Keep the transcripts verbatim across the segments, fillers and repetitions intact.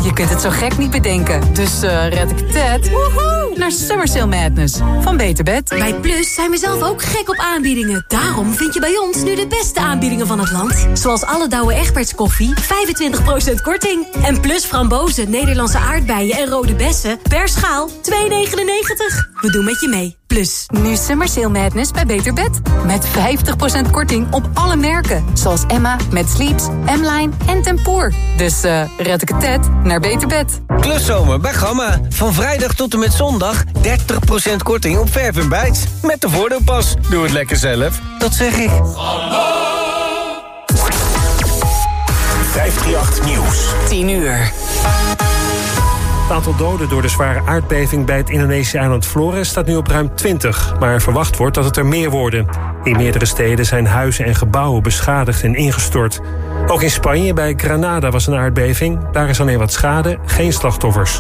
Je kunt het zo gek niet bedenken. Dus uh, red ik het woehoe, naar Summer Sale Madness van Beter Bed. Bij Plus zijn we zelf ook gek op aanbiedingen. Daarom vind je bij ons nu de beste aanbiedingen van het land. Zoals alle Douwe Egberts koffie, vijfentwintig procent korting. En Plus frambozen, Nederlandse aardbeien en rode bessen per schaal twee negenennegentig. We doen met je mee. Plus. Nu Summer Sale Madness bij Beter Bed. Met vijftig procent korting op alle merken. Zoals Emma, met Sleeps, M-Line en Tempoor. Dus uh, red ik het tet naar Beter Bed. Kluszomer bij Gamma. Van vrijdag tot en met zondag dertig procent korting op verf en bijts. Met de voordeelpas. Doe het lekker zelf. Dat zeg ik. vijfhonderdachttien Nieuws. tien uur. Het aantal doden door de zware aardbeving bij het Indonesische eiland Flores staat nu op ruim twintig. Maar verwacht wordt dat het er meer worden. In meerdere steden zijn huizen en gebouwen beschadigd en ingestort. Ook in Spanje bij Granada was een aardbeving. Daar is alleen wat schade, geen slachtoffers.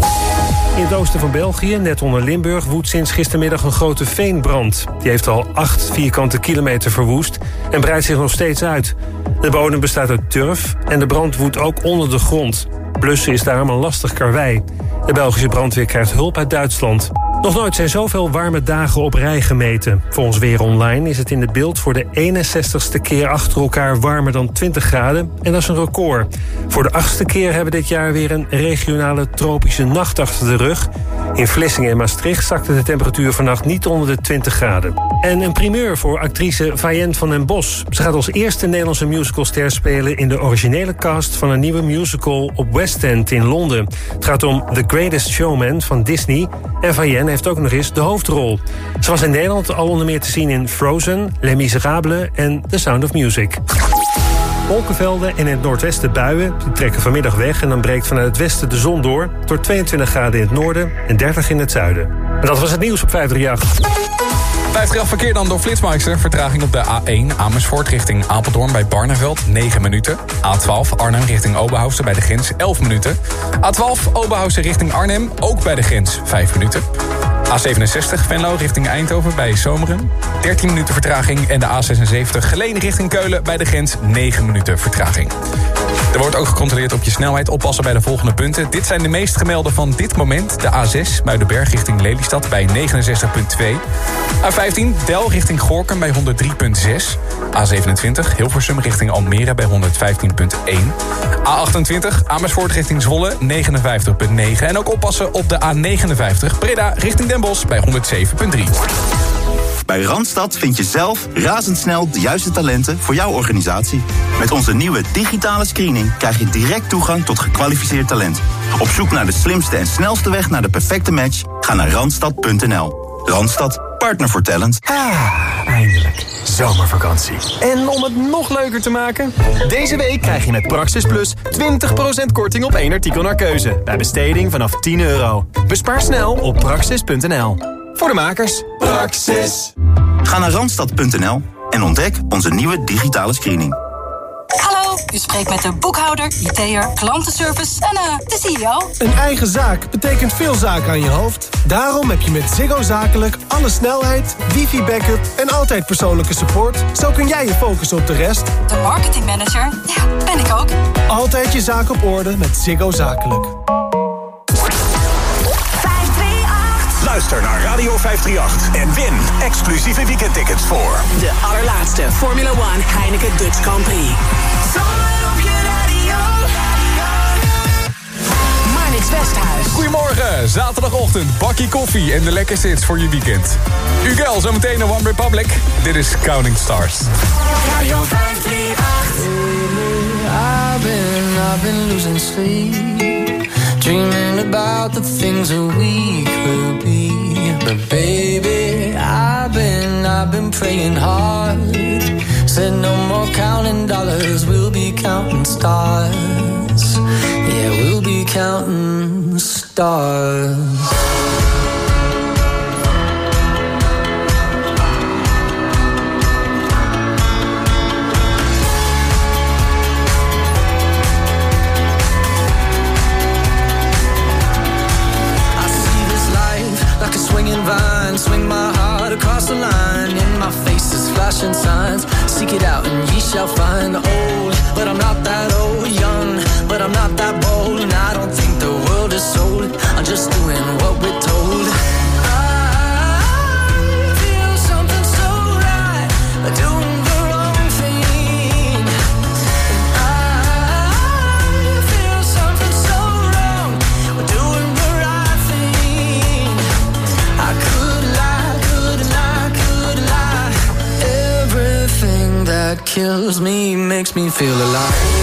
In het oosten van België, net onder Limburg, woedt sinds gistermiddag een grote veenbrand. Die heeft al acht vierkante kilometer verwoest en breidt zich nog steeds uit. De bodem bestaat uit turf en de brand woedt ook onder de grond. Blussen is daarom een lastig karwei. De Belgische brandweer krijgt hulp uit Duitsland. Nog nooit zijn zoveel warme dagen op rij gemeten. Volgens Weer Online is het in het beeld voor de eenenzestigste keer achter elkaar warmer dan twintig graden. En dat is een record. Voor de achtste keer hebben we dit jaar weer een regionale tropische nacht achter de rug. In Vlissingen en Maastricht zakte de temperatuur vannacht niet onder de twintig graden. En een primeur voor actrice Fayen van den Bos. Ze gaat als eerste Nederlandse musicalster spelen in de originele cast van een nieuwe musical op West End in Londen. Het gaat om The Greatest Showman van Disney. En Fayen heeft ook nog eens de hoofdrol. Ze was in Nederland al onder meer te zien in Frozen, Les Miserables en The Sound of Music. Wolkenvelden en in het noordwesten buien. Die trekken vanmiddag weg en dan breekt vanuit het westen de zon door. Door tweeëntwintig graden in het noorden en dertig in het zuiden. En dat was het nieuws op vijfhonderdachttien. vijftig verkeer dan door Flitsmeister. Vertraging op de A één Amersfoort richting Apeldoorn bij Barneveld negen minuten. A twaalf Arnhem richting Oberhausen bij de grens elf minuten. A twaalf Oberhausen richting Arnhem ook bij de grens vijf minuten. A zevenenzestig Venlo richting Eindhoven bij Zomeren dertien minuten vertraging. En de A zesenzeventig Geleen richting Keulen bij de grens negen minuten vertraging. Er wordt ook gecontroleerd op je snelheid. Oppassen bij de volgende punten. Dit zijn de meest gemelde van dit moment. De A zes Muidenberg richting Lelystad bij negenenzestig komma twee. A vijftien Del richting Gorinchem bij honderd drie komma zes. A zevenentwintig Hilversum richting Almere bij honderdvijftien komma één. A achtentwintig Amersfoort richting Zwolle negenenvijftig komma negen. En ook oppassen op de A negenenvijftig Breda richting Den Bosch bij honderdzeven komma drie. Bij Randstad vind je zelf razendsnel de juiste talenten voor jouw organisatie. Met onze nieuwe digitale screening krijg je direct toegang tot gekwalificeerd talent. Op zoek naar de slimste en snelste weg naar de perfecte match? Ga naar randstad punt n l. Randstad, partner voor talent. Ah, eindelijk. Zomervakantie. En om het nog leuker te maken? Deze week krijg je met Praxis Plus twintig procent korting op één artikel naar keuze. Bij besteding vanaf tien euro. Bespaar snel op praxis punt n l. Voor de makers. Praxis. Ga naar randstad punt n l en ontdek onze nieuwe digitale screening. Hallo, u spreekt met de boekhouder, I T'er, klantenservice en uh, de C E O. Een eigen zaak betekent veel zaken aan je hoofd. Daarom heb je met Ziggo Zakelijk alle snelheid, wifi-backup en altijd persoonlijke support. Zo kun jij je focussen op de rest. De marketingmanager, ja, ben ik ook. Altijd je zaak op orde met Ziggo Zakelijk. Luister naar Radio vijfhonderdachttien en win exclusieve weekendtickets voor de allerlaatste Formula one Heineken Dutch Grand Prix. Zomer op je radio. Marnix Westhuis. Goedemorgen, zaterdagochtend, bakkie koffie en de lekkerste hits voor je weekend. Ugel, zometeen een One Republic. Dit is Counting Stars. Radio vijfhonderdachttien. I've been, I've been losing sleep, dreaming about the things that we could be. But baby, I've been, I've been praying hard. Said no more counting dollars, we'll be counting stars. Yeah, we'll be counting stars. Vine, swing my heart across the line. In my face is flashing signs. Seek it out and ye shall find. Old, but I'm not that old. Young, but I'm not that bold. And I don't just doing what we're told. I feel something so right, but doing the wrong thing. I feel something so wrong, but doing the right thing. I could lie, could lie, could lie. Everything that kills me makes me feel alive.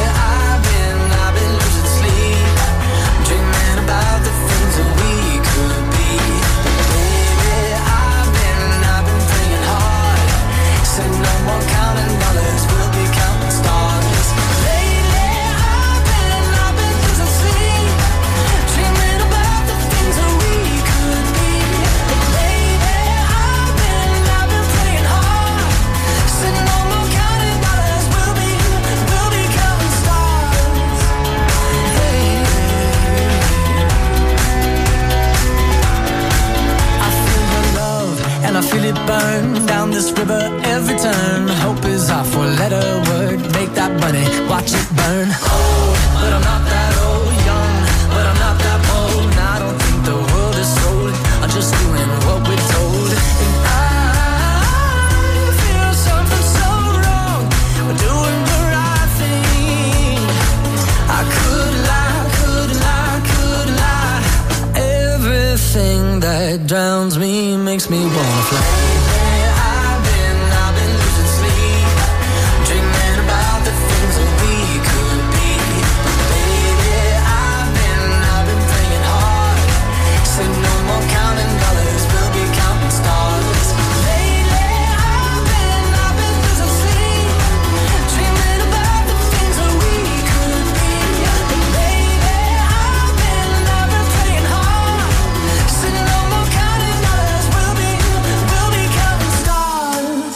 I feel it burn down this river every turn. Hope is our four-letter word. Make that money, watch it burn. Old, but I'm not that old. Young, but I'm not that bold. And I don't think the world is sold. I'm just doing what we're told. And I feel something so wrong. We're doing the right thing. I could lie, could lie, could lie. Everything that drowns me makes me wanna fly. I've been, I've been losing sleep, dreaming about the things that we could be. Baby, I've been, I've been praying hard. Said no more counting dollars, we'll be counting stars. Lately, I've been, I've been losing sleep, dreaming about the things that we could be. Baby, I've been, I've been praying hard. Said no more counting dollars, we'll be, we'll be counting stars.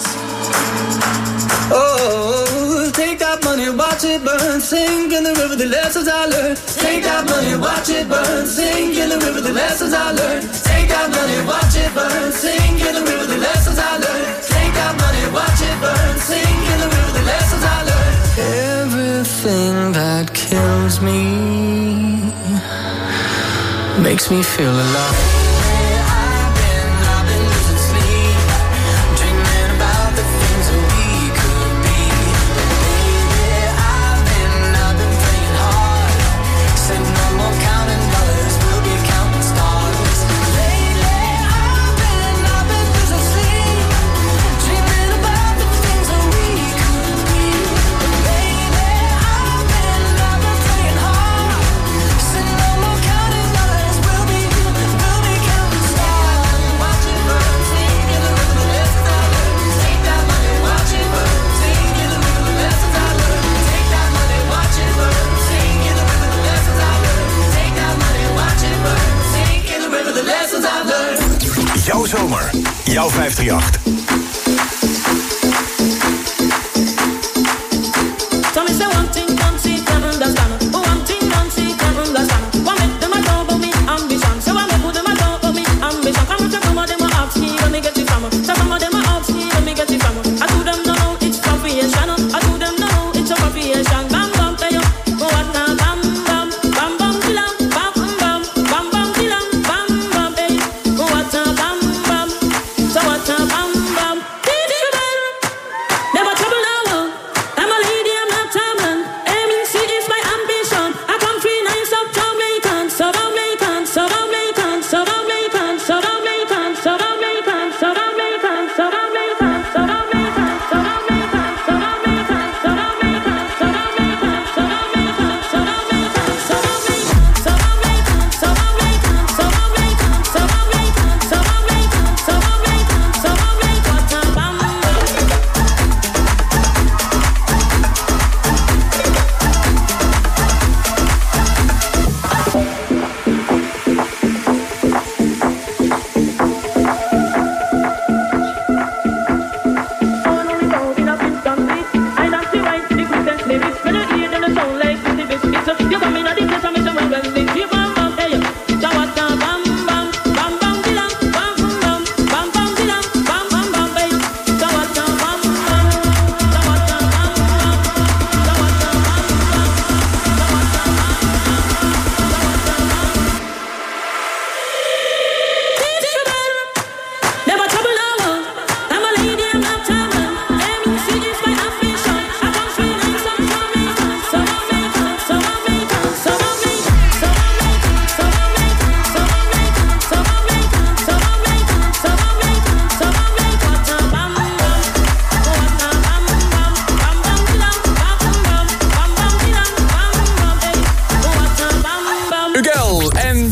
Oh, take that money, watch it burn, sink in the river, the lessons I learned. Take that money, watch it burn, sink in the river, the lessons I learned. Take that money, watch it burn, sink in the river, the lessons I learned. Take that money, watch it burn, sink in the river, the lessons I learned. Everything that kills me makes me feel alive. Jouw zomer, jouw vijf drie acht. Bam, bam,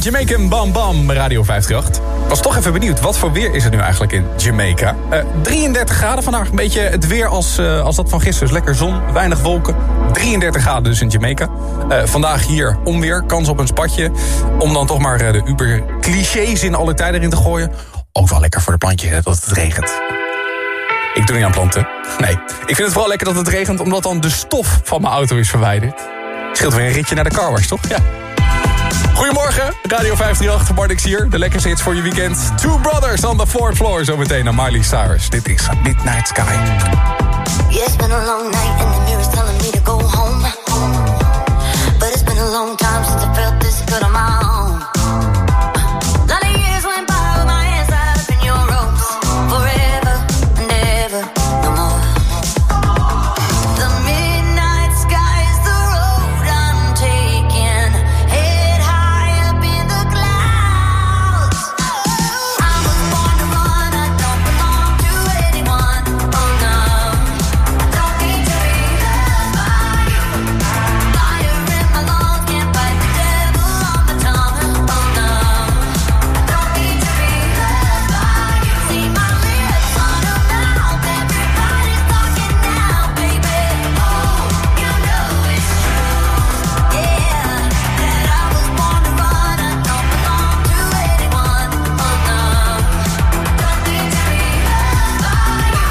Jamaican Bam Bam bij Radio vijfhonderdachtendertig. Ik was toch even benieuwd, wat voor weer is het nu eigenlijk in Jamaica? Uh, drieëndertig graden vandaag, een beetje het weer als, uh, als dat van gisteren. Dus lekker zon, weinig wolken. drieëndertig graden dus in Jamaica. Uh, vandaag hier onweer, kans op een spatje. Om dan toch maar uh, de uber clichés in alle tijden erin te gooien. Ook wel lekker voor de plantje dat het regent. Ik doe niet aan planten. Nee, ik vind het vooral lekker dat het regent, omdat dan de stof van mijn auto is verwijderd. Scheelt weer een ritje naar de carwash, toch? Ja. Goedemorgen, Radio vijfhonderdachtendertig, Marnix hier. De lekkerste hits voor je weekend. Two Brothers on the Fourth Floor, zometeen naar Miley Cyrus. Dit is Midnight Sky. Yeah, it's been a long night and the mirror's telling me to go home. But it's been a long time since I felt this good on my own. Lot of years went by with my hands tied up in your ropes. Forever and ever, no more. The midnight sky is the road I'm taking. Head high up in the clouds. I was born to run, I don't belong to anyone. Oh no, don't need to be loved by you. Fire in my lungs, can't fight the devil on my tongue. Oh no, don't need to be loved by you. See my lips on a mouth, everybody's talking now, baby. Oh, you know it's true, yeah, that I was born to run, I don't belong to anyone. Oh no, don't need to be loved by you.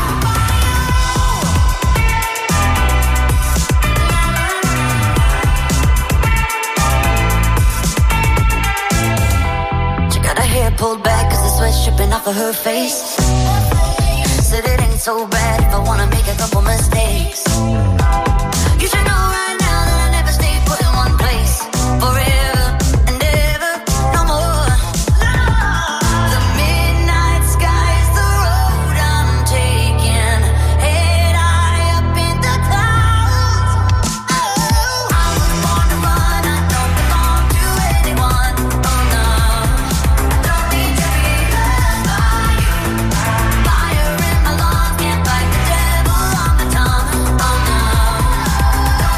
She got her hair pulled back cause the sweat's dripping off of her face. Said it ain't so bad if I wanna make a couple mistakes. You should know right now that I never stay put in one place. Forever and ever, no more. The midnight sky is the road I'm taking. Head high up in the clouds. I was born to run, I don't belong to anyone. Oh no, don't need to be loved by you. Fire in my lungs, can't fight the devil on my tongue. Oh no,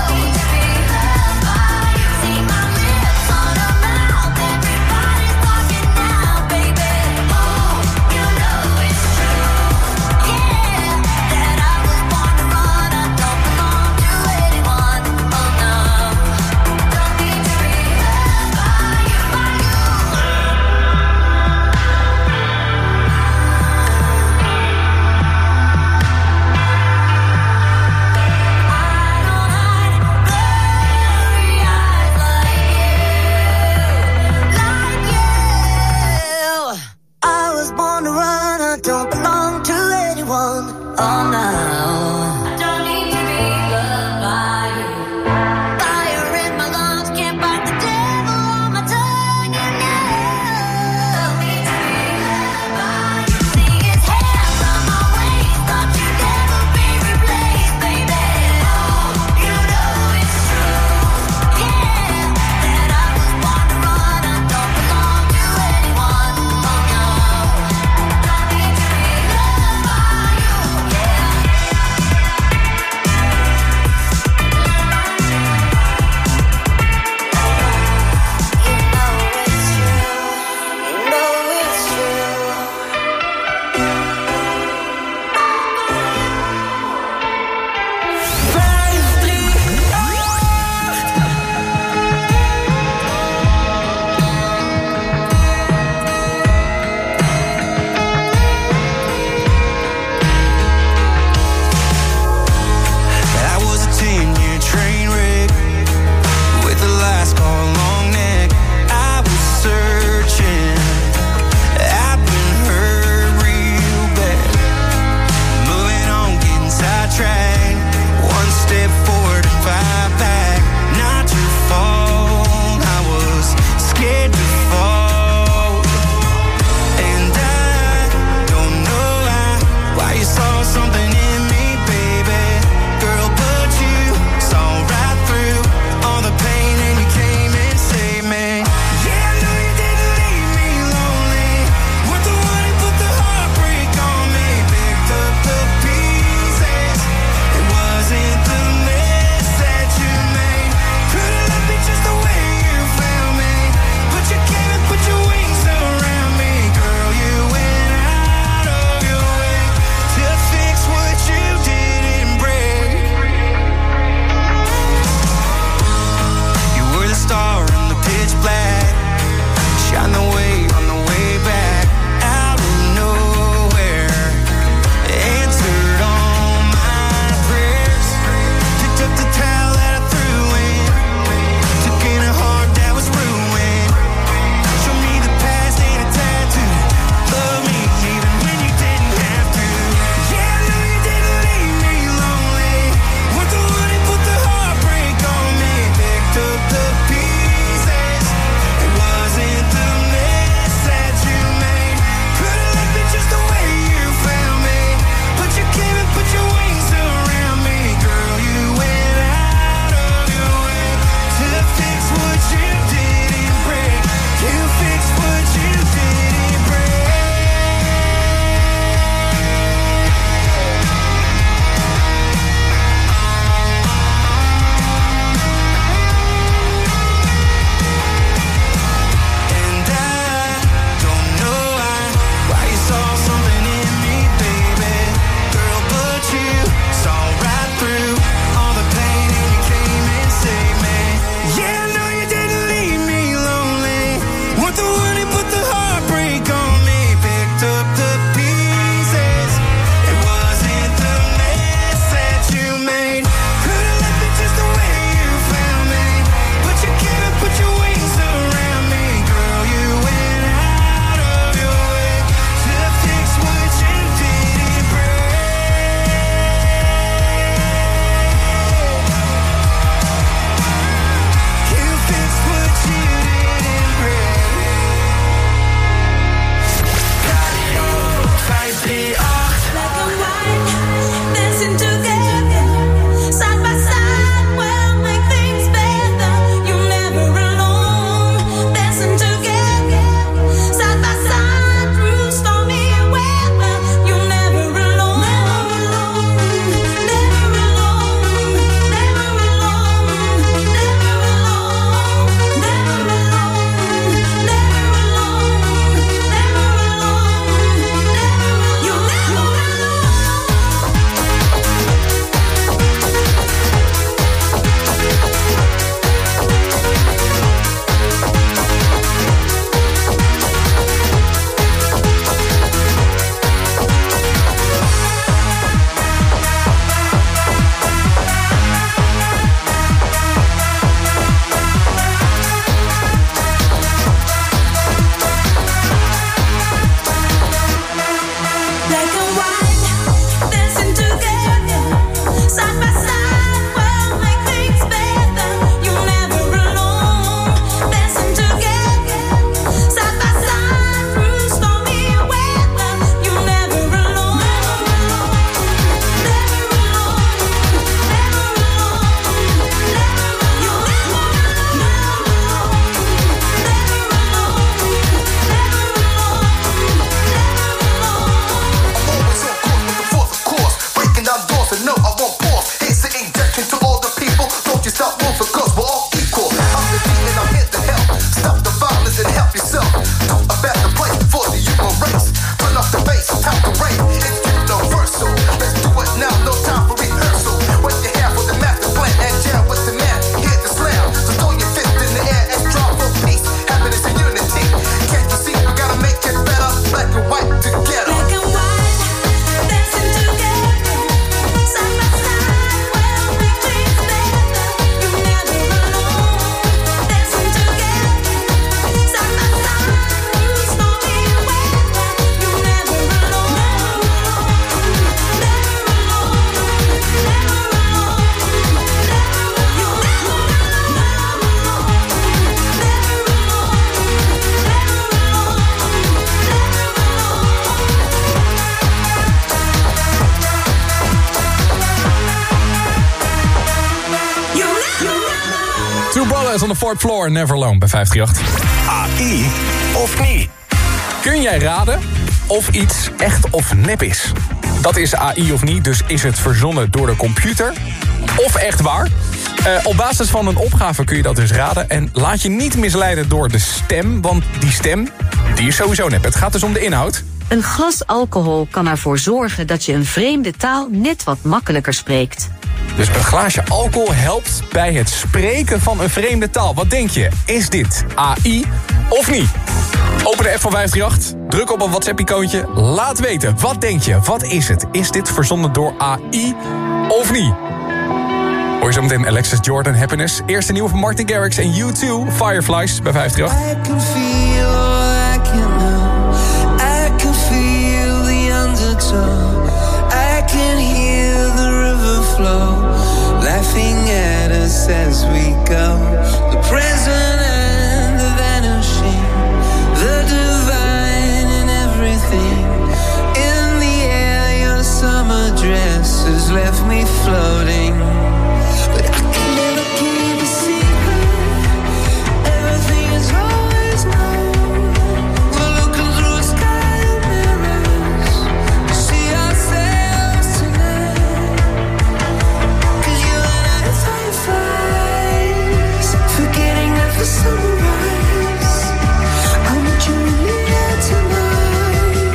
Gomez on the fourth floor, Never Alone bij vijf drie acht. A I of niet? Kun jij raden of iets echt of nep is? Dat is A I of niet, dus is het verzonnen door de computer of echt waar? Uh, op basis van een opgave kun je dat dus raden. En laat je niet misleiden door de stem, want die stem die is sowieso nep. Het gaat dus om de inhoud. Een glas alcohol kan ervoor zorgen dat je een vreemde taal net wat makkelijker spreekt. Dus een glaasje alcohol helpt bij het spreken van een vreemde taal. Wat denk je? Is dit A I of niet? Open de app van vijf drie acht, druk op een WhatsApp-icoontje. Laat weten, wat denk je? Wat is het? Is dit verzonnen door A I of niet? Hoor je zo meteen Alexis Jordan, Happiness. Eerste nieuwe van Martin Garrix en U twee, Fireflies bij vijf drie acht. I can feel, I can know. I can feel the undertow. I can hear the river flow, laughing at us as we go. The present and the vanishing, the divine in everything. In the air, your summer dress has left me floating. But I can never keep a secret. Everything is always known. We're looking through a sky of mirrors to see ourselves tonight. 'Cause you and I are fireflies, forgetting that the sunrise. I want you in the air tonight.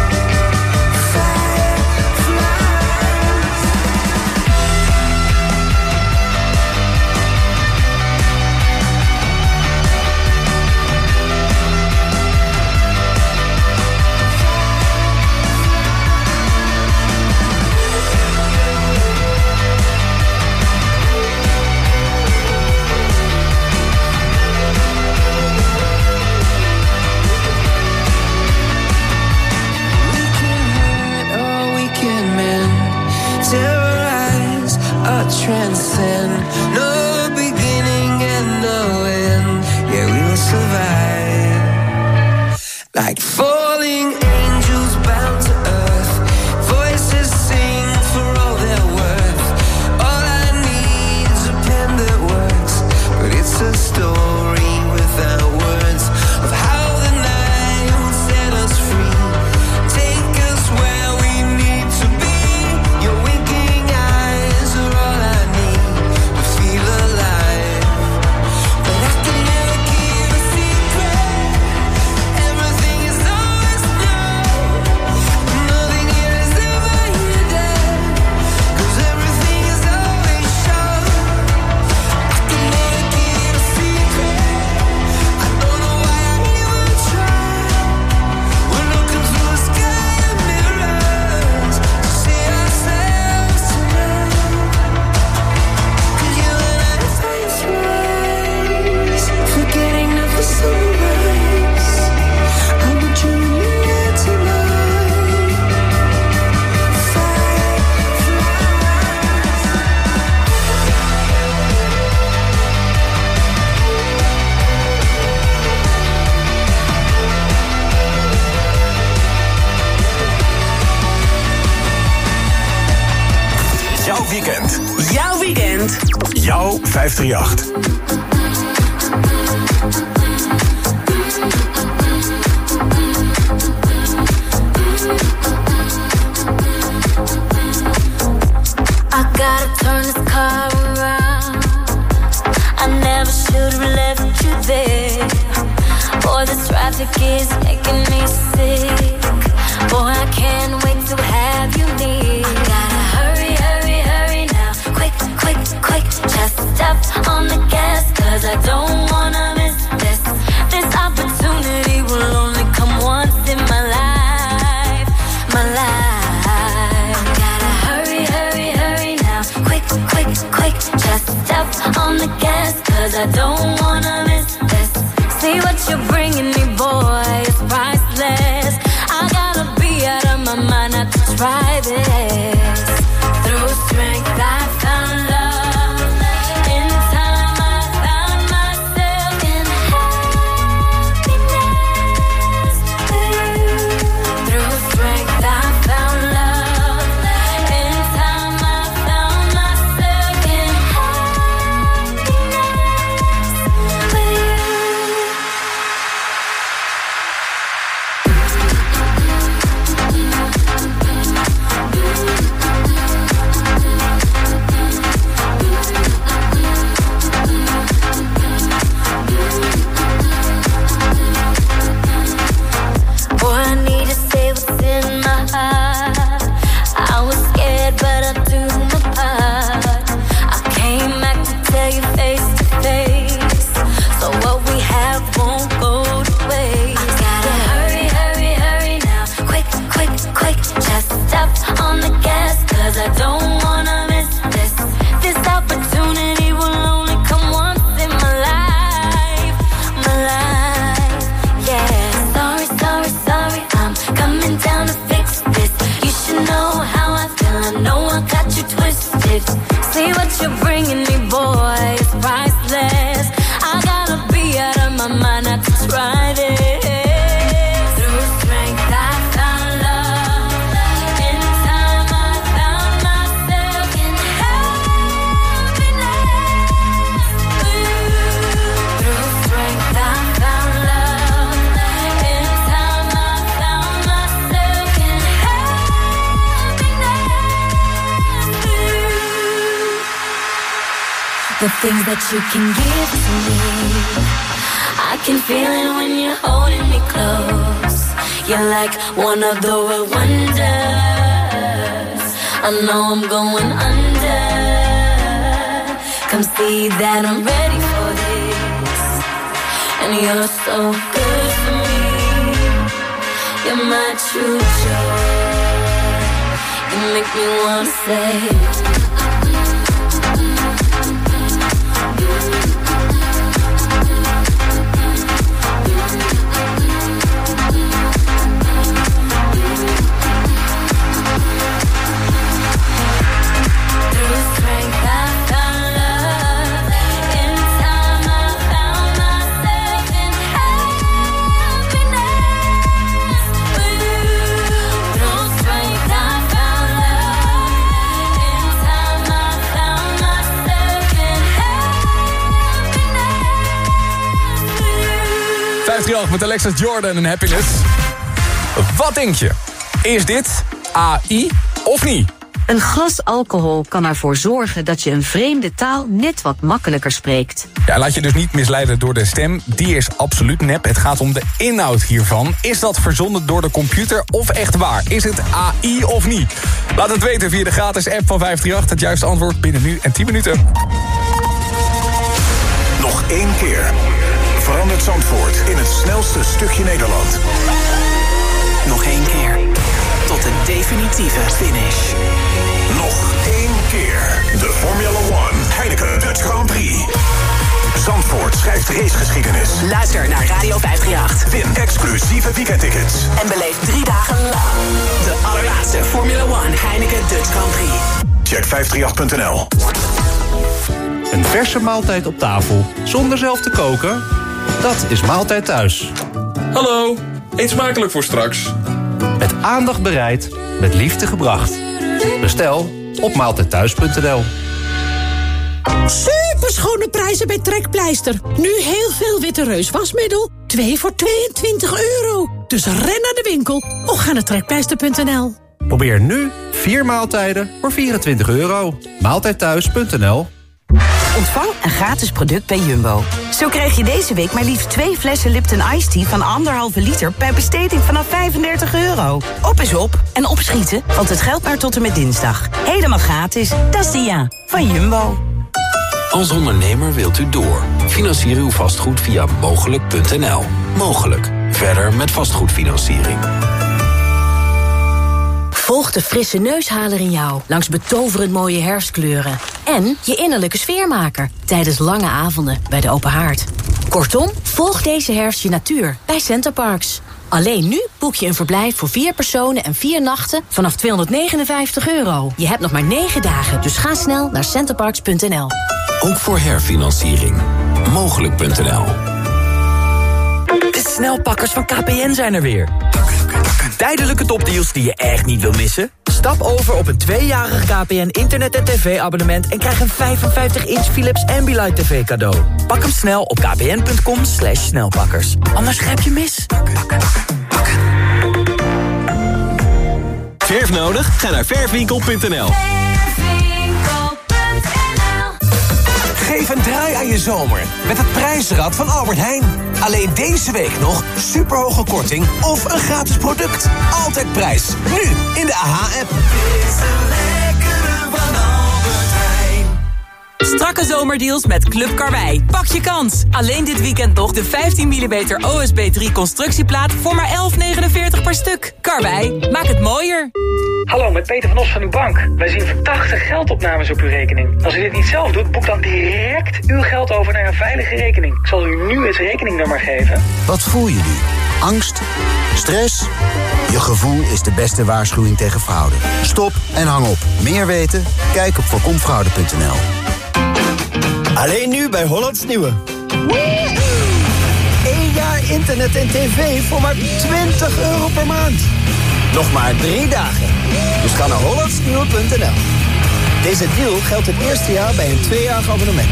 Fireflies. Terrorize or transcend. No beginning and no end. Yeah, we will survive. Like falling angels bound to earth. Voices sing for all their worth. All I need is a pen that works. But it's a story without words of how the night will set us free. Take us where we need to be. Your winking eyes are all I need to feel alive. But I can never keep a secret. Everything is always known. Nothing here is ever hidden. 'Cause everything is always shown. I can never keep a secret. I don't know why I even try. We're looking through a sky of mirrors to see ourselves tonight. 'Cause you and I are fireflies, forgetting that the sunrise. I want you in the air tonight. Fireflies. Jouw weekend. Jouw weekend. Jouw vijf drie acht. I gotta turn this car around. I never should have left you there. Boy, this traffic is making me sick. Boy, I can't wait to have you near. I gotta hurry, hurry, hurry now. Quick, quick, quick. Just step on the gas, 'cause I don't wanna miss this. This opportunity will only come once in my life. My life. Gotta hurry, hurry, hurry now. Quick, quick, quick. Just step on the gas, 'cause I don't wanna miss this. See what you're bringing me, boy, it's priceless. I gotta be out of my mind not to try this. Through strength I found love. In time I found myself in happiness with you. Through strength I found love. In time I found myself in happiness love won't go to waste. I gotta hurry, hurry, hurry now. Quick, quick, quick. Just step on the gas, cause I don't wanna miss this. This opportunity will only come once in my life. My life, yeah. Sorry, sorry, sorry, I'm coming down to fix this. You should know how I feel, I know I got you twisted. See what you're bringing me, boy, it's priceless. I gotta be out of my mind not to try this. Through strength I found love. In time I found myself in happiness. Through strength I found love. In time I found myself in happiness. The things that you can give to me, I can feel it when you're holding me close. You're like one of the world wonders. I know I'm going under. Come see that I'm ready for this. And you're so good for me. You're my true joy. You make me wanna say met Alexis Jordan en Happiness. Wat denk je? Is dit A I of niet? Een glas alcohol kan ervoor zorgen dat je een vreemde taal net wat makkelijker spreekt. Ja, laat je dus niet misleiden door de stem. Die is absoluut nep. Het gaat om de inhoud hiervan. Is dat verzonnen door de computer of echt waar? Is het A I of niet? Laat het weten via de gratis app van vijf drie acht. Het juiste antwoord binnen nu en tien minuten. Nog één keer. Verandert Zandvoort in het snelste stukje Nederland. Nog één keer. Tot de definitieve finish. Nog één keer. De Formula One Heineken Dutch Grand Prix. Zandvoort schrijft racegeschiedenis. Luister naar Radio vijf drie acht. Win exclusieve weekendtickets. En beleef drie dagen lang de allerlaatste Formula One Heineken Dutch Grand Prix. Check vijf drie acht punt n l. Een verse maaltijd op tafel zonder zelf te koken? Dat is Maaltijd Thuis. Hallo, eet smakelijk voor straks. Met aandacht bereid, met liefde gebracht. Bestel op maaltijdthuis punt n l. Super schone prijzen bij Trekpleister. Nu heel veel Witte Reus wasmiddel. twee voor tweeëntwintig euro. Dus ren naar de winkel of ga naar trekpleister punt n l. Probeer nu vier maaltijden voor vierentwintig euro. maaltijdthuis punt n l. Ontvang een gratis product bij Jumbo. Zo krijg je deze week maar liefst twee flessen Lipton Iced Tea van anderhalve liter bij besteding vanaf vijfendertig euro. Op is op en opschieten, want het geldt maar tot en met dinsdag. Helemaal gratis, dat is de ja van Jumbo. Als ondernemer wilt u door. Financier uw vastgoed via mogelijk punt n l. Mogelijk. Verder met vastgoedfinanciering. Volg de frisse neushaler in jou langs betoverend mooie herfstkleuren. En je innerlijke sfeermaker tijdens lange avonden bij de open haard. Kortom, volg deze herfst je natuur bij Centerparks. Alleen nu boek je een verblijf voor vier personen en vier nachten vanaf tweehonderdnegenenvijftig euro. Je hebt nog maar negen dagen, dus ga snel naar centerparks punt n l. Ook voor herfinanciering. mogelijk punt n l. De snelpakkers van K P N zijn er weer. Tijdelijke topdeals die je echt niet wil missen? Stap over op een tweejarig K P N internet- en tv-abonnement... en krijg een vijfenvijftig inch Philips Ambilight T V cadeau. Pak hem snel op kpn.com slash snelpakkers. Anders grijp je mis. Verf nodig? Ga naar verfwinkel punt n l. Geef een draai aan je zomer met het prijsrad van Albert Heijn. Alleen deze week nog superhoge korting of een gratis product. Altijd prijs. Nu in de A H-app. Strakke zomerdeals met Club Karwei. Pak je kans. Alleen dit weekend nog de vijftien millimeter O S B drie constructieplaat voor maar elf negenenveertig per stuk. Karwei, maak het mooier. Hallo, met Peter van Os van uw bank. Wij zien verdachte geldopnames op uw rekening. Als u dit niet zelf doet, boek dan direct uw geld over naar een veilige rekening. Ik zal u nu het rekeningnummer geven. Wat voel je nu? Angst? Stress? Je gevoel is de beste waarschuwing tegen fraude. Stop en hang op. Meer weten? Kijk op voorkomfraude punt n l. Alleen nu bij Hollands Nieuwe. Eén jaar internet en tv voor maar twintig euro per maand. Nog maar drie dagen. Dus ga naar hollands nieuwe punt n l. Deze deal geldt het eerste jaar bij een tweejarig abonnement.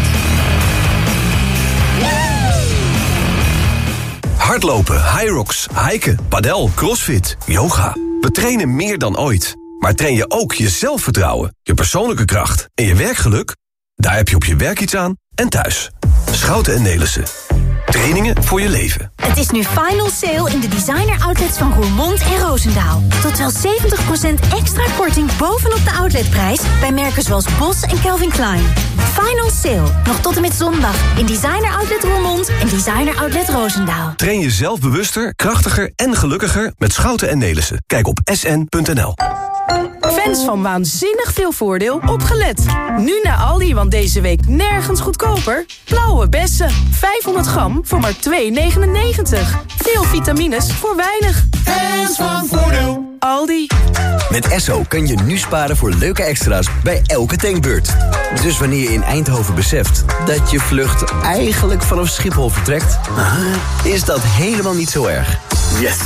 Hardlopen, Hyrox, hiken, padel, crossfit, yoga. We trainen meer dan ooit. Maar train je ook je zelfvertrouwen, je persoonlijke kracht en je werkgeluk? Daar heb je op je werk iets aan en thuis. Schouten en Nelissen. Trainingen voor je leven. Het is nu final sale in de designer outlets van Roermond en Roosendaal. Tot wel zeventig procent extra korting bovenop de outletprijs bij merken zoals Bos en Calvin Klein. Final sale, nog tot en met zondag in designer outlet Roermond en designer outlet Roosendaal. Train je zelf bewuster, krachtiger en gelukkiger met Schouten en Nelissen. Kijk op s n punt n l. Fans van Waanzinnig Veel Voordeel, opgelet. Nu naar Aldi, want deze week nergens goedkoper. Blauwe bessen, vijfhonderd gram voor maar twee negenennegentig. Veel vitamines voor weinig. Fans van Voordeel. Aldi. Met Esso kan je nu sparen voor leuke extra's bij elke tankbeurt. Dus wanneer je in Eindhoven beseft dat je vlucht eigenlijk vanaf Schiphol vertrekt, is dat helemaal niet zo erg. Yes!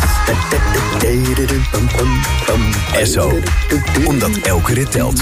Esso. Omdat elke rit telt.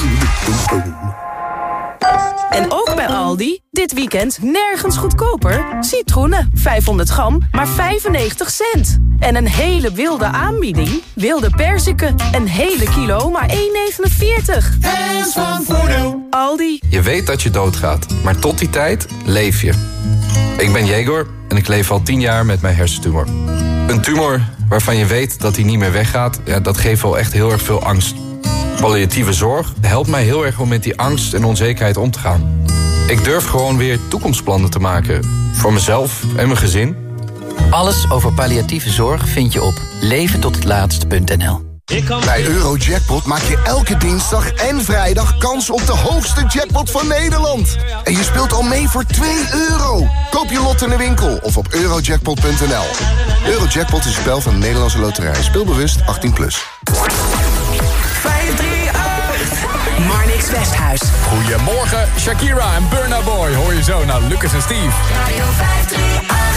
En ook bij Aldi, dit weekend nergens goedkoper. Citroenen, vijfhonderd gram, maar vijfennegentig cent. En een hele wilde aanbieding. Wilde perziken, een hele kilo, maar één negenenveertig. Fans van Voordeel. Aldi. Je weet dat je doodgaat, maar tot die tijd leef je. Ik ben Jegor en ik leef al tien jaar met mijn hersentumor. Een tumor waarvan je weet dat hij niet meer weggaat, ja, dat geeft wel echt heel erg veel angst. Palliatieve zorg helpt mij heel erg om met die angst en onzekerheid om te gaan. Ik durf gewoon weer toekomstplannen te maken. Voor mezelf en mijn gezin. Alles over palliatieve zorg vind je op leven tot het laatst punt n l. Bij Eurojackpot maak je elke dinsdag en vrijdag kans op de hoogste jackpot van Nederland. En je speelt al mee voor twee euro. Koop je lot in de winkel of op eurojackpot punt n l. Eurojackpot is een spel van de Nederlandse Loterij. Speelbewust achttien plus. vijf drie acht. Marnix Westhuis. Goedemorgen, Shakira en Burna Boy. Hoor je zo naar Lucas en Steve. Radio vijf drie acht.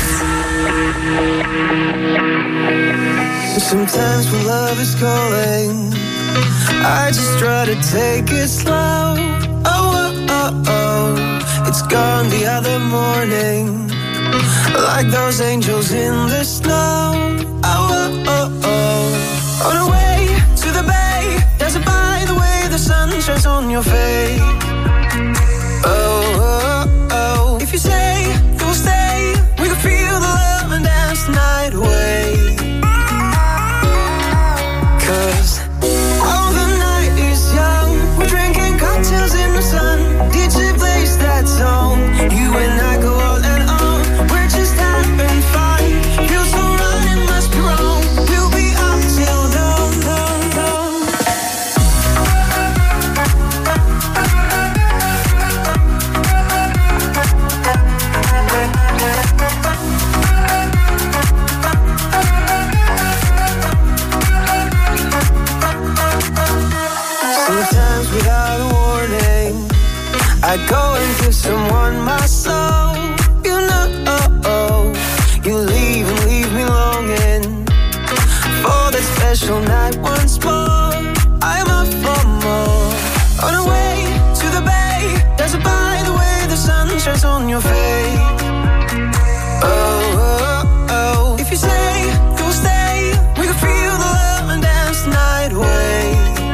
Sometimes when love is calling, I just try to take it slow. Oh, oh, oh, oh, it's gone the other morning. Like those angels in the snow. Oh, oh, oh, oh. On our way to the bay, there's a by the way the sun shines on your face. Oh, oh, oh, if you say you'll stay, we can feel the love and dance the night away. Cause all the night is young, we're drinking cocktails in the sun. D J plays that song, you and I go all and on. We're just having fun, feels so right, it must be wrong. We'll be up till dawn, dawn, dawn. Sometimes without a warning, I go and give someone my soul. You know, you leave and leave me longing for that special night once more. I'm up for more. On our way to the bay, there's a by the way the sun shines on your face. Oh, oh, oh, if you say you'll stay, we can feel the love and dance the night away.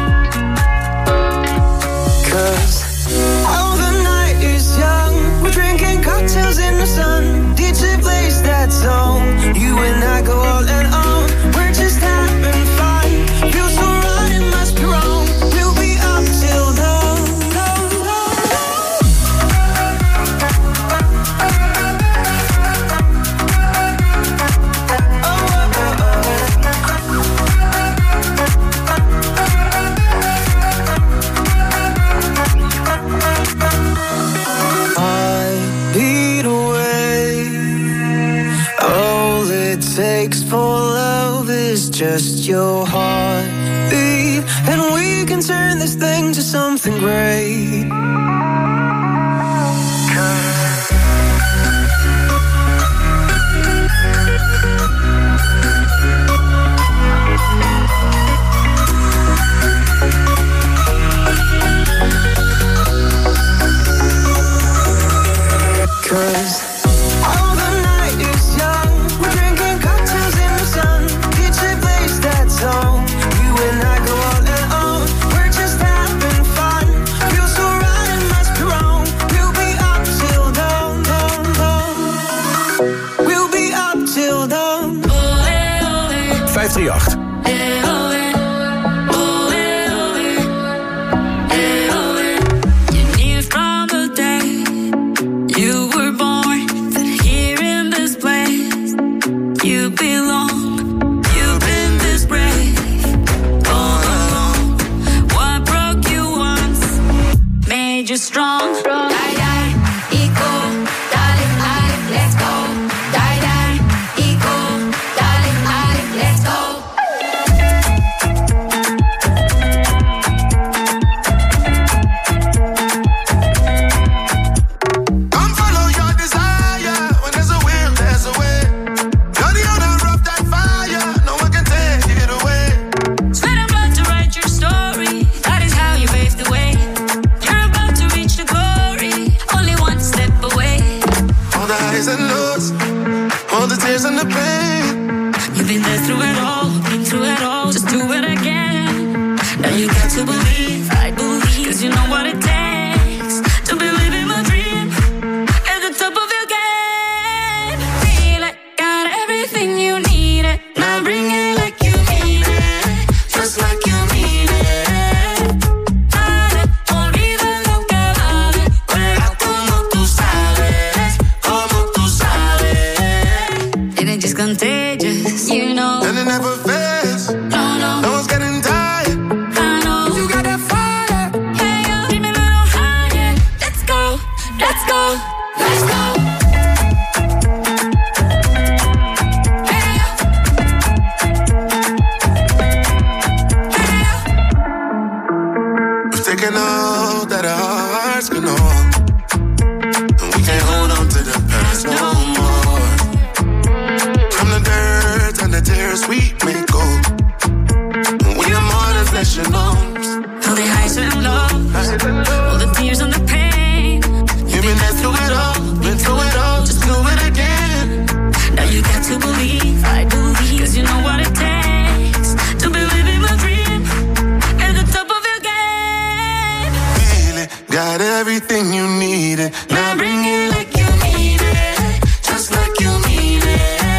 Cause all the night is young, we're drinking cocktails in the sun. D J plays that song, you and I go all and on. We're just having fun, feels so right, it must be wrong. We'll be up till dawn, dawn, dawn. it takes for love is just your heartbeat, and we can turn this thing to something great. Cause all the night is young, we're drinking cocktails in the sun. D J plays that song, you and I go on and on. We're just having fun, feel so right and must be wrong. We'll be up till dawn, dawn, dawn. We'll be up till dawn. vijf drie acht. Strong, die die, eco, darling, Ali, let's go. Die die, eco, darling, Ali, let's go. Come follow your desire. When there's a will, there's a way. You're the owner of that fire. No one can take it away. Sweat and blood to write your story. That is how you pave the way. And lows, all the tears and the pain. You've been there through it all, been through it all. Just do it again. Now you got to believe, I believe, cause you know what it takes to believe in my dream. At the top of your game, feel it, got everything you need it. Now bring it like you mean it, just like you mean it. Dale, olvida lo que vale, juega como tú sabes, como just contagious, you know. And it never fails. No, no. No one's getting tired. I know. You got that fire. Hey, yo, give me a little higher. Let's go, let's go, let's go. Hey, yo. Hey, yo. We've taken all that our hearts can hold, and we can't hold on to the past no more. Tears we may go. We are more than flesh and bones. All the highs and lows, all the tears and the pain. You've been there through it all, been through it all. Just do it again. Now you got to believe, I believe, cause you know what it takes to believe in my dream. At the top of your game, feel it, got everything you needed. Now bring it like you mean it, just like you mean it.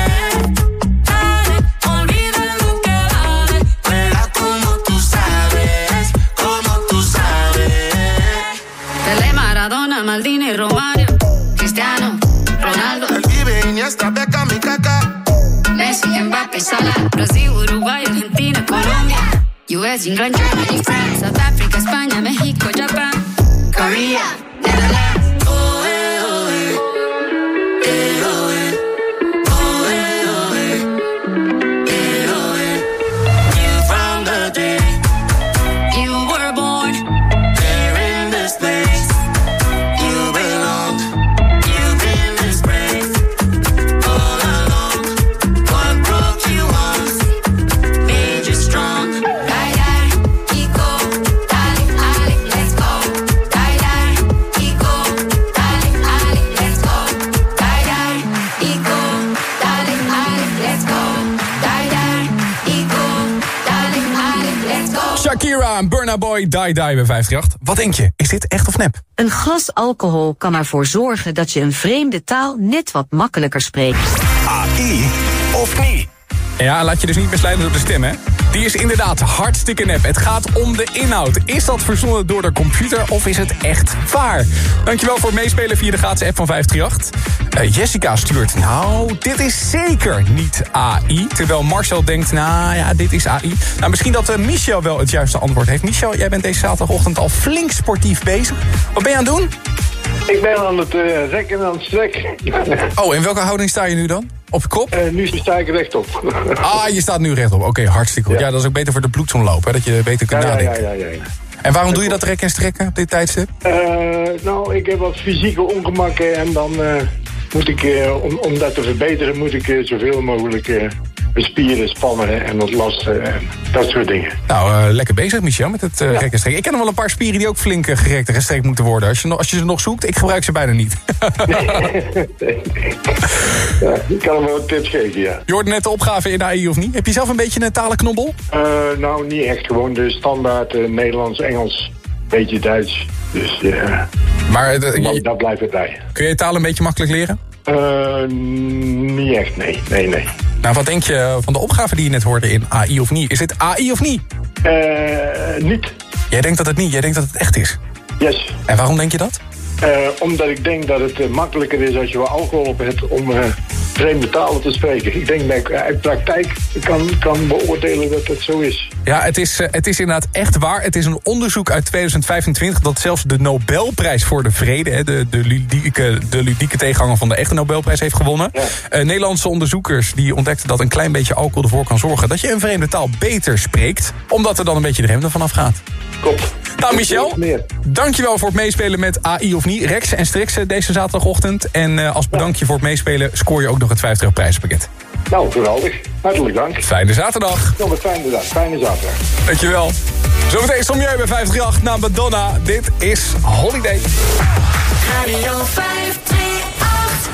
Maldini, Romario, Cristiano, Ronaldo, El Pibe, Iniesta, Beckham y Kaká, Messi, Mbappé, Salah, Brasil, Uruguay, Argentina, Colombia, U S, England, Germany, France, South Africa, España, México, Japan, Korea, Netherlands. Oh, eh, oh, eh. Eh, oh, eh. Oh, eh, oh, eh. Eh, oh, eh. You from the day you were born, there in this place. Shakira en Burna Boy, Die Die bij vijf drie acht. Wat denk je? Is dit echt of nep? Een glas alcohol kan ervoor zorgen dat je een vreemde taal net wat makkelijker spreekt. A I of niet? Ja, laat je dus niet misleiden door de stem, hè? Die is inderdaad hartstikke nep. Het gaat om de inhoud. Is dat verzonnen door de computer of is het echt waar? Dankjewel voor het meespelen via de gratis app van vijf drie acht. Uh, Jessica stuurt, nou, dit is zeker niet A I. Terwijl Marcel denkt, nou ja, dit is A I. Nou, misschien dat uh, Michel wel het juiste antwoord heeft. Michel, jij bent deze zaterdagochtend al flink sportief bezig. Wat ben je aan het doen? Ik ben aan het uh, rekken en aan het strekken. Oh, in welke houding sta je nu dan? Op je kop? Uh, nu sta ik rechtop. Ah, je staat nu rechtop. Oké, okay, hartstikke goed. Ja. ja, dat is ook beter voor de bloedsomloop, hè, dat je beter kunt ja, nadenken. Ja, ja, ja, ja. En waarom doe je dat rekken en strekken op dit tijdstip? Uh, nou, ik heb wat fysieke ongemakken en dan uh, moet ik, uh, om, om dat te verbeteren, moet ik uh, zoveel mogelijk uh, spieren spannen en ontlasten en dat soort dingen. Nou, uh, lekker bezig, Michel, met het uh, ja. rekken en strekken. Ik ken nog wel een paar spieren die ook flink uh, gerekt en gestrekt moeten worden. Als je, als je ze nog zoekt, ik gebruik ze bijna niet. nee, nee. Ja, ik kan hem wel wat tips geven, ja. Je hoorde net de opgave in A I of niet? Heb je zelf een beetje een talenknobbel? Uh, nou, niet echt. Gewoon de standaard uh, Nederlands, Engels, beetje Duits. Dus uh, maar, uh, je, daar blijft het bij. Kun je taal een beetje makkelijk leren? Uh, niet echt, nee. nee, nee. Nou, wat denk je van de opgave die je net hoorde in A I of niet? Is het A I of niet? Uh, niet. Jij denkt dat het niet, jij denkt dat het echt is? Yes. En waarom denk je dat? Uh, omdat ik denk dat het uh, makkelijker is als je wel alcohol op hebt om uh, vreemde talen te spreken. Ik denk dat ik uit praktijk kan, kan beoordelen dat het zo is. Ja, het is, uh, het is inderdaad echt waar. Het is een onderzoek uit tweeduizend vijfentwintig dat zelfs de Nobelprijs voor de vrede, hè, de, de, ludieke, de ludieke tegenhanger van de echte Nobelprijs, heeft gewonnen. Ja. Uh, Nederlandse onderzoekers die ontdekten dat een klein beetje alcohol ervoor kan zorgen dat je een vreemde taal beter spreekt, omdat er dan een beetje de rem ervan afgaat. Klopt. Nou, Michel, dankjewel voor het meespelen met A I of niet. Reksen en striksen deze zaterdagochtend. En uh, als bedankje voor het meespelen scoor je ook nog het vijftig euro prijzenpakket. Nou, geweldig. Hartelijk dank. Fijne zaterdag. Nog een fijne dag. Fijne zaterdag. Dankjewel. Zometeen som jij bij vijf drie acht naar Madonna. Dit is Holiday. Radio vijf drie acht.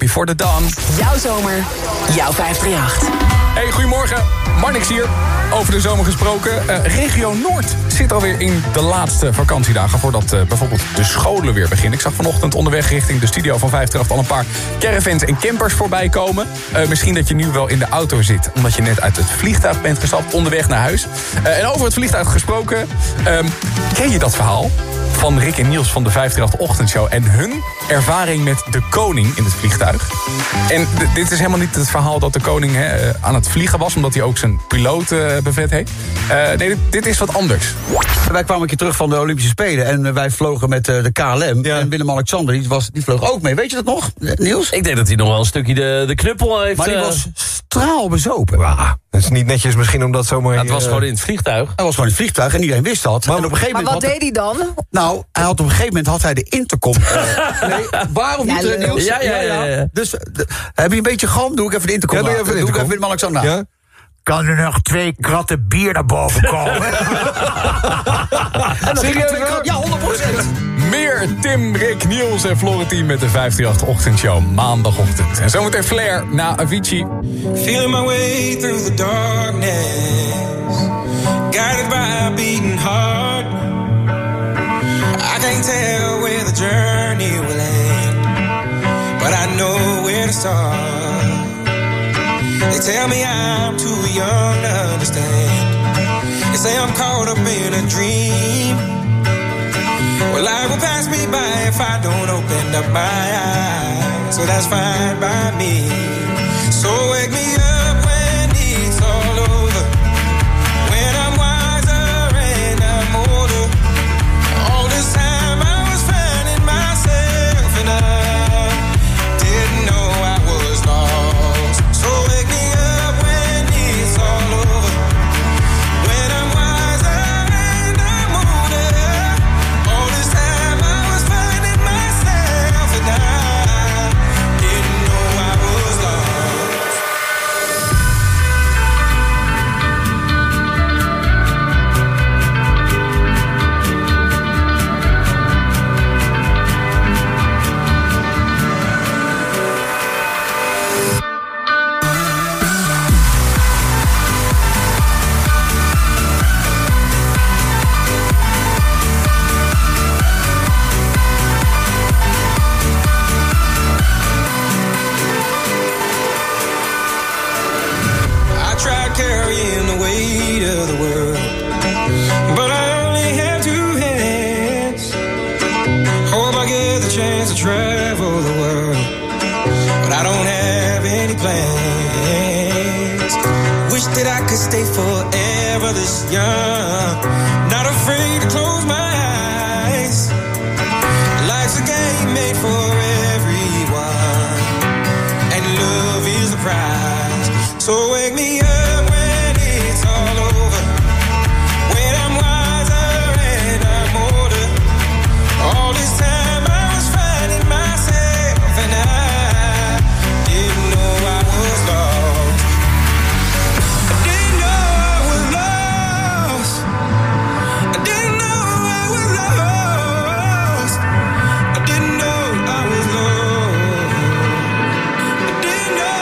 Before the Dawn. Jouw zomer, jouw vijf drie acht. Hey, goedemorgen. Marnix hier. Over de zomer gesproken. Uh, regio Noord zit alweer in de laatste vakantiedagen... voordat uh, bijvoorbeeld de scholen weer beginnen. Ik zag vanochtend onderweg richting de studio van vijf drie acht... al een paar caravans en campers voorbij komen. Uh, misschien dat je nu wel in de auto zit... omdat je net uit het vliegtuig bent gestapt, onderweg naar huis. Uh, en over het vliegtuig gesproken... Uh, ken je dat verhaal van Rick en Niels van de vijf drie acht Ochtendshow... en hun ervaring met de koning in het vliegtuig? En d- dit is helemaal niet het verhaal dat de koning he, uh, aan het vliegen was... omdat hij ook zijn piloot uh, bevet heeft. Uh, nee, dit, dit is wat anders. Wij kwamen een keer terug van de Olympische Spelen... en uh, wij vlogen met uh, de K L M. Ja. En Willem-Alexander die, was, die vloog ook mee. Weet je dat nog, Niels? Ik denk dat hij nog wel een stukje de, de knuppel heeft... Maar die uh... was straalbezopen. Ja, dat is niet netjes misschien omdat zomaar... Ja, het was uh... gewoon in het vliegtuig. Hij was gewoon in het vliegtuig en iedereen wist dat. Maar, en op een gegeven maar moment wat had deed hij dan? Nou, hij had op een gegeven moment had hij de intercom. Uh, nee, waarom ja, niet, uh, Niels? Ja, ja, ja, ja. Dus uh, de, heb je een beetje gram? Doe ik even de intercom. Ja, doe, even doe ik even Willem-Alexander. Ja? Kan er nog twee kratten bier naar boven komen? En dan ging twee kratten, ja, honderd procent. Meer Tim, Rick, Niels en Florentien met de vijf drie acht Ochtendshow maandagochtend. En zometeen Flair na Avicii. Feeling my way through the darkness, guided by a beating heart. I can't tell where the journey will end, but I know where to start. They tell me I'm too young to understand. They say I'm caught up in a dream. Well, life will pass me by if I don't open up my eyes. So that's fine by me. So wake me up when it's all over, when I'm wiser and I'm older. All this time I was finding myself and I didn't know I was lost. So wake me up when it's all over, when I'm wiser and I'm older. All this time I was finding myself and I didn't know I was lost. I tried carrying the weight of the world, but I only have two hands. Hope I get the chance to travel the world, but I don't have any plans. Wish that I could stay forever this young, not afraid to close my eyes. Life's a game made for everyone, and love is the prize. So wake me up when it's all over, when I'm wiser and I'm older. All this time I was finding myself and I didn't know I was lost. I didn't know I was lost. I didn't know I was lost. I didn't know I was lost. I didn't know.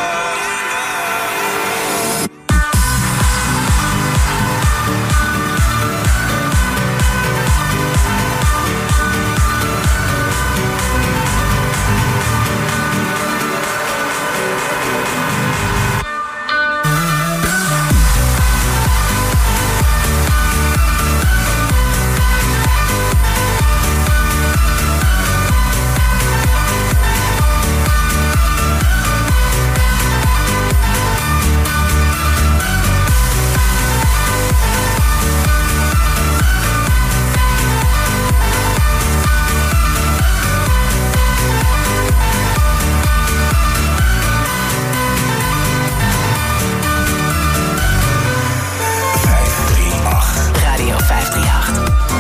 Radio vijf drie acht.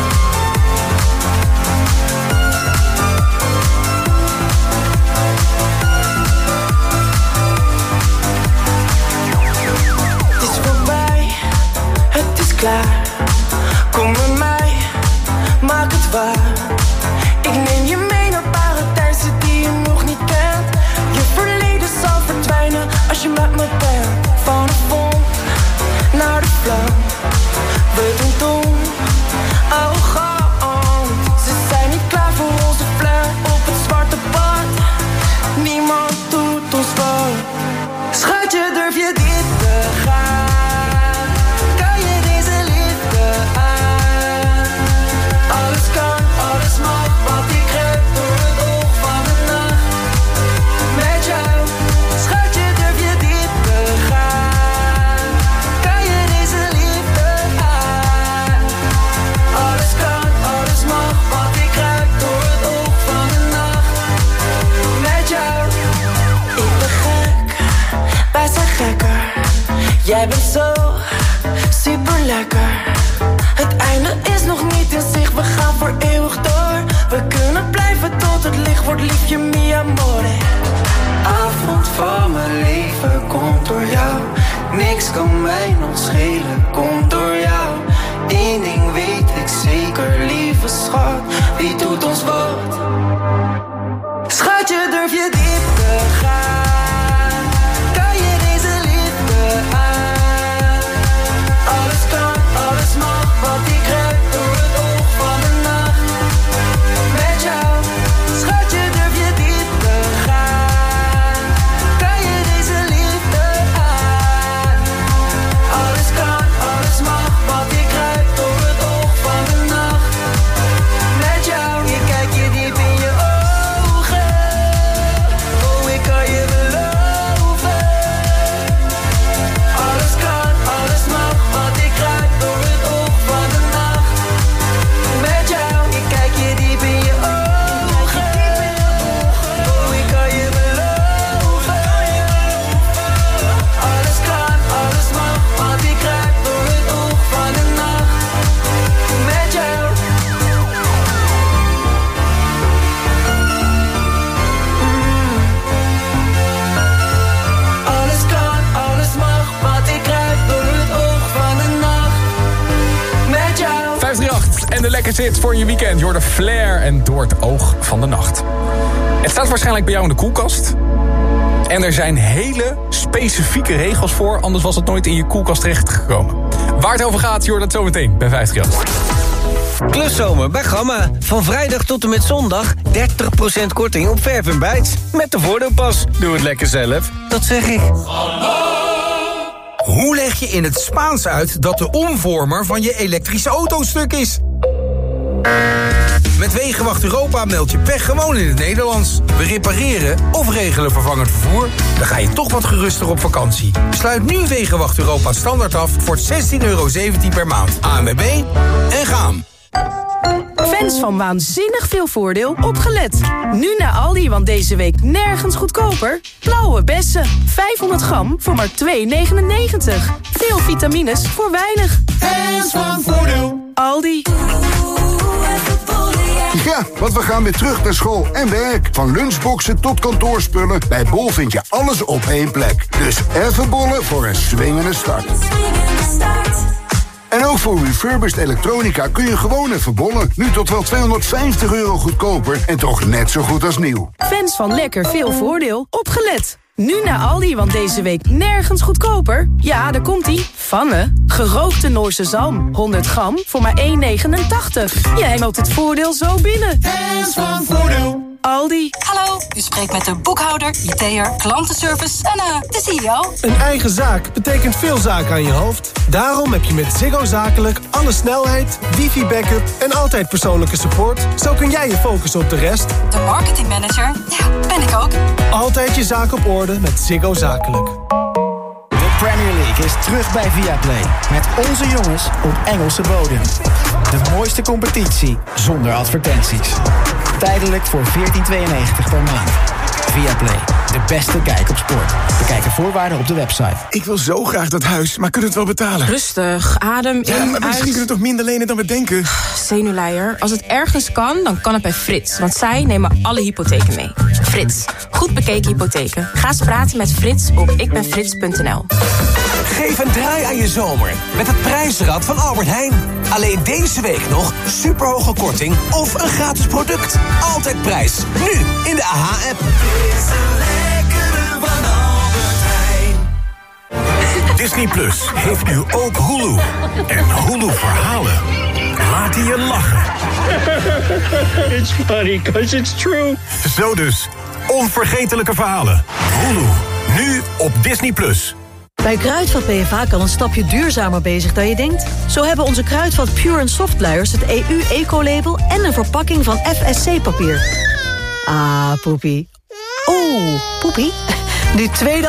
Het is voorbij, het is klaar. Kom bij mij, maak het waar. Ik neem je mee naar paradijzen die je nog niet kent. Je verleent Schatje, durf je dit te gaan? Kan je deze liefde aan? Alles kan, alles mag, want ik grijp door het oog van de nacht. Met jou, schatje, durf je dit te gaan? Kan je deze liefde aan? Alles kan, alles mag, want ik grijp door het oog van de nacht. Met jou, ik ben gek, wij zijn gekker. Jij bent zo super lekker. Het einde is nog niet in zicht, we gaan voor eeuwig door. We kunnen blijven tot het licht wordt, liefje mi amore. Avond van mijn leven komt door jou. Niks kan mij nog schelen, komt door jou. Eén ding weet ik zeker, lieve schat, wie doet ons wat? Schatje, durf je diep te gaan? Kan je deze liefde aan? Alles kan, alles mag, want ik grijp door het oog van de nacht. Met jou, schatje, durf je diep te gaan? Kan je deze liefde aan? Alles kan, alles mag, want ik grijp door het oog van de nacht. Met jou, ik kijk je diep in je ogen. Oh, ik kan je beloven. Alles kan, alles mag, want ik grijp door het oog van de nacht. Met jou, ik kijk je diep in je ogen. Oh, ik kan je beloven. Alles kan, alles mag, want ik grijp door het oog van de nacht. Met jou. Alles kan, alles mag, want ik grijp door het oog van de nacht. Met jou. vijf drie acht en de lekker zit voor je weekend. Je hoort de Flair en door het oog van de nacht. Het staat waarschijnlijk bij jou in de koelkast. En er zijn hele specifieke regels voor, anders was het nooit in je koelkast terechtgekomen. Waar het over gaat, je hoort dat zometeen bij vijf drie acht. Kluszomer bij Gamma. Van vrijdag tot en met zondag dertig procent korting op verf en bijts. Met de voordeelpas. Doe het lekker zelf. Dat zeg ik. Hoe leg je in het Spaans uit dat de omvormer van je elektrische auto stuk is? Met Wegenwacht Europa meld je pech gewoon in het Nederlands. We repareren of regelen vervangend vervoer. Dan ga je toch wat geruster op vakantie. Sluit nu Wegenwacht Europa standaard af voor zestien euro zeventien per maand. A N W B en gaan. Fans van waanzinnig veel voordeel, opgelet. Nu naar Aldi, want deze week nergens goedkoper. Blauwe bessen, vijfhonderd gram voor maar twee negenennegentig. Veel vitamines voor weinig. Fans van voordeel. Aldi. Ja, want we gaan weer terug naar school en werk. Van lunchboxen tot kantoorspullen. Bij Bol vind je alles op één plek. Dus even bollen voor een swingende start. En ook voor refurbished elektronica kun je gewoon even bollen. Nu tot wel tweehonderdvijftig euro goedkoper en toch net zo goed als nieuw. Fans van lekker veel voordeel, opgelet. Nu naar Aldi, want deze week nergens goedkoper. Ja, daar komt-ie. Vanne. Gerookte Noorse zalm. honderd gram voor maar één negenentachtig. Jij meldt het voordeel zo binnen. Fans van voordeel. Aldi. Hallo, u spreekt met de boekhouder, I T'er, klantenservice en uh, de C E O. Een eigen zaak betekent veel zaken aan je hoofd. Daarom heb je met Ziggo Zakelijk alle snelheid, wifi-backup en altijd persoonlijke support. Zo kun jij je focussen op de rest. De marketingmanager, ja, ben ik ook. Altijd je zaak op orde met Ziggo Zakelijk. De Premier League is terug bij Viaplay. Met onze jongens op Engelse bodem. De mooiste competitie zonder advertenties. Tijdelijk voor veertien tweeënnegentig per maand. Viaplay, de beste kijk op sport. Bekijk de voorwaarden op de website. Ik wil zo graag dat huis, maar kunnen we het wel betalen? Rustig, adem in, ja, maar misschien uit. kunnen we toch minder lenen dan we denken? Zenuwleier, als het ergens kan, dan kan het bij Frits. Want zij nemen alle hypotheken mee. Frits, goed bekeken hypotheken. Ga eens praten met Frits op ikbenfrits punt n l. Geef een draai aan je zomer met het prijzenrad van Albert Heijn. Alleen deze week nog superhoge korting of een gratis product. Altijd prijs. Nu in de A H-app. Disney Plus heeft nu ook Hulu. En Hulu verhalen laten je lachen. It's funny because it's true. Zo dus, onvergetelijke verhalen. Hulu, nu Nu op Disney plus. Bij Kruidvat B F A kan een stapje duurzamer bezig dan je denkt. Zo hebben onze Kruidvat Pure en Soft luiers het E U Ecolabel en een verpakking van F S C papier. Ah, poepie. Oeh, poepie. Nu tweede